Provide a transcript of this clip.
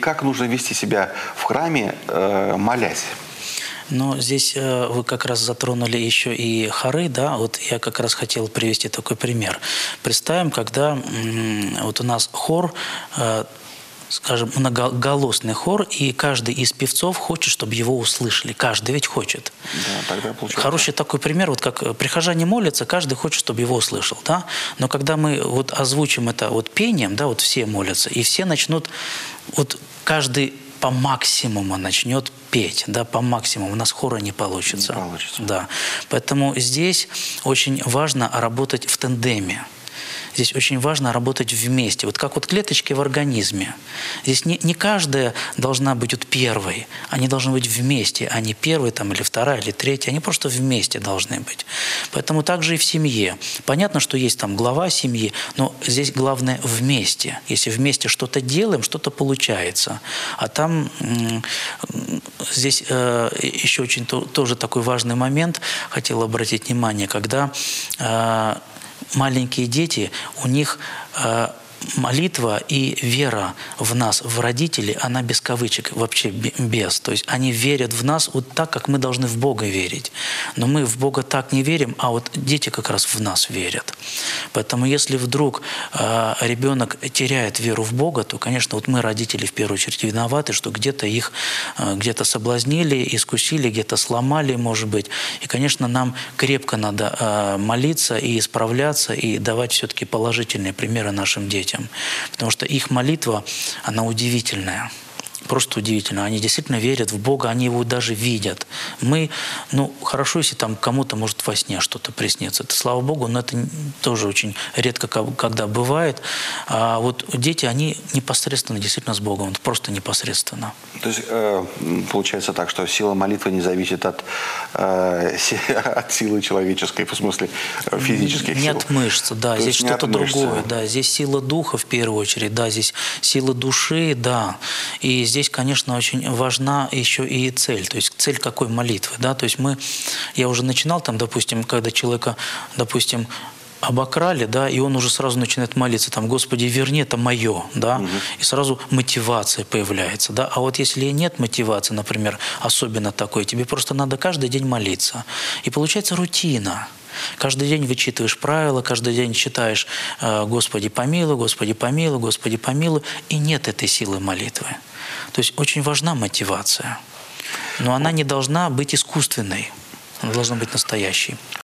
как нужно вести себя в храме, молясь? Но здесь вы как раз затронули еще и хоры, да, вот я как раз хотел привести такой пример. Представим, когда вот у нас хор, скажем, многоголосный хор, и каждый из певцов хочет, чтобы его услышали. Каждый ведь хочет. Да, тогда получается. Хороший такой пример, вот как прихожане молятся, каждый хочет, чтобы его услышал, да. Но когда мы вот озвучим это вот пением, да, вот все молятся, и все начнут, вот каждый по максимуму начнет петь, да, по максимуму. У нас хора не получится. Не получится. Да. Поэтому здесь очень важно работать в тандеме. Здесь очень важно работать вместе. Вот как вот клеточки в организме. Здесь не каждая должна быть вот первой. Они должны быть вместе, а не первой там, или вторая, или третья. Они просто вместе должны быть. Поэтому также и в семье. Понятно, что есть там глава семьи, но здесь главное вместе. Если вместе что-то делаем, что-то получается. А там здесь еще очень тоже такой важный момент, хотел обратить внимание, когда маленькие дети, у них молитва и вера в нас, в родителей, она без кавычек, вообще без. То есть они верят в нас вот так, как мы должны в Бога верить. Но мы в Бога так не верим, а вот дети как раз в нас верят. Поэтому если вдруг ребенок теряет веру в Бога, то, конечно, вот мы, родители, в первую очередь виноваты, что где-то их где-то соблазнили, искусили, где-то сломали, может быть. И, конечно, нам крепко надо молиться и исправляться, и давать все-таки положительные примеры нашим детям. Потому что их молитва, она удивительная. Просто удивительно. Они действительно верят в Бога, они его даже видят. Мы, ну, хорошо, если там кому-то может во сне что-то приснится. Это, слава Богу, но это тоже очень редко, когда бывает. А вот дети, они непосредственно действительно с Богом. Это просто непосредственно. То есть получается так, что сила молитвы не зависит от силы человеческой, в смысле физических сил. Не от мышц, да. То здесь что-то другое. Да. Здесь сила духа в первую очередь, да. Здесь сила души, да. И здесь, конечно, очень важна еще и цель. То есть цель какой молитвы, да. То есть я уже начинал там, допустим, когда человека, допустим, обокрали, да, и он уже сразу начинает молиться, там, Господи, верни, это мое, да, и сразу мотивация появляется, да, а вот если нет мотивации, например, особенно такой, тебе просто надо каждый день молиться, и получается рутина. Каждый день вычитываешь правила, каждый день читаешь «Господи, помилуй, Господи, помилуй, Господи, помилуй», и нет этой силы молитвы. То есть очень важна мотивация, но она не должна быть искусственной, она должна быть настоящей.